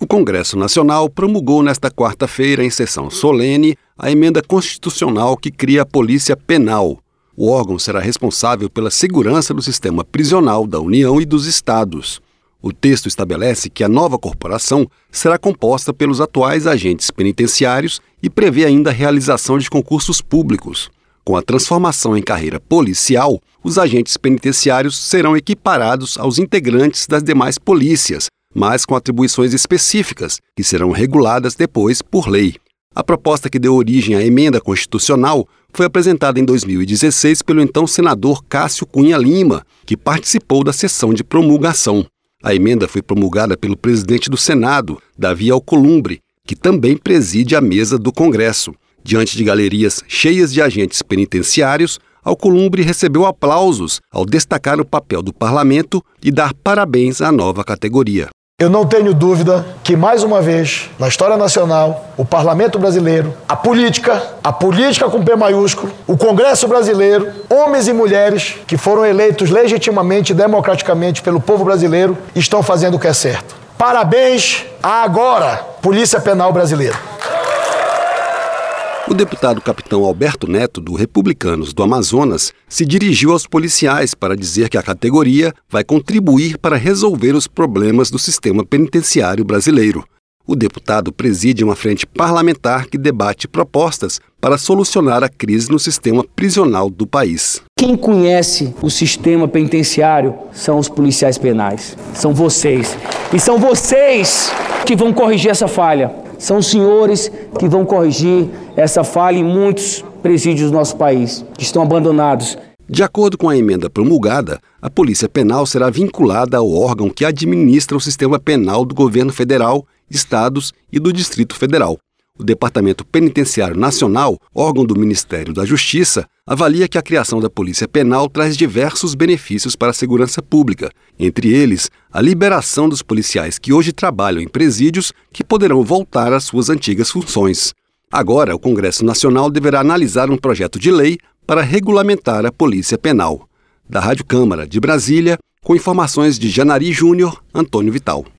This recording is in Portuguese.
O Congresso Nacional promulgou nesta quarta-feira, em sessão solene, a emenda constitucional que cria a Polícia Penal. O órgão será responsável pela segurança do sistema prisional da União e dos Estados. O texto estabelece que a nova corporação será composta pelos atuais agentes penitenciários e prevê ainda a realização de concursos públicos. Com a transformação em carreira policial, os agentes penitenciários serão equiparados aos integrantes das demais polícias, mas com atribuições específicas, que serão reguladas depois por lei. A proposta que deu origem à emenda constitucional foi apresentada em 2016 pelo então senador Cássio Cunha Lima, que participou da sessão de promulgação. A emenda foi promulgada pelo presidente do Senado, Davi Alcolumbre, que também preside a mesa do Congresso. Diante de galerias cheias de agentes penitenciários, Alcolumbre recebeu aplausos ao destacar o papel do parlamento e dar parabéns à nova categoria. Eu não tenho dúvida que, mais uma vez, na história nacional, o Parlamento brasileiro, a política com P maiúsculo, o Congresso brasileiro, homens e mulheres que foram eleitos legitimamente e democraticamente pelo povo brasileiro, estão fazendo o que é certo. Parabéns à agora Polícia Penal Brasileira. O deputado capitão Alberto Neto, do Republicanos do Amazonas, se dirigiu aos policiais para dizer que a categoria vai contribuir para resolver os problemas do sistema penitenciário brasileiro. O deputado preside uma frente parlamentar que debate propostas para solucionar a crise no sistema prisional do país. Quem conhece o sistema penitenciário são os policiais penais, são vocês. E são vocês que vão corrigir essa falha. São os senhores que vão corrigir essa falha em muitos presídios do nosso país, que estão abandonados. De acordo com a emenda promulgada, a Polícia Penal será vinculada ao órgão que administra o sistema penal do governo federal, estados e do Distrito Federal. O Departamento Penitenciário Nacional, órgão do Ministério da Justiça, avalia que a criação da Polícia Penal traz diversos benefícios para a segurança pública, entre eles a liberação dos policiais que hoje trabalham em presídios que poderão voltar às suas antigas funções. Agora, o Congresso Nacional deverá analisar um projeto de lei para regulamentar a Polícia Penal. Da Rádio Câmara de Brasília, com informações de Janari Júnior, Antônio Vital.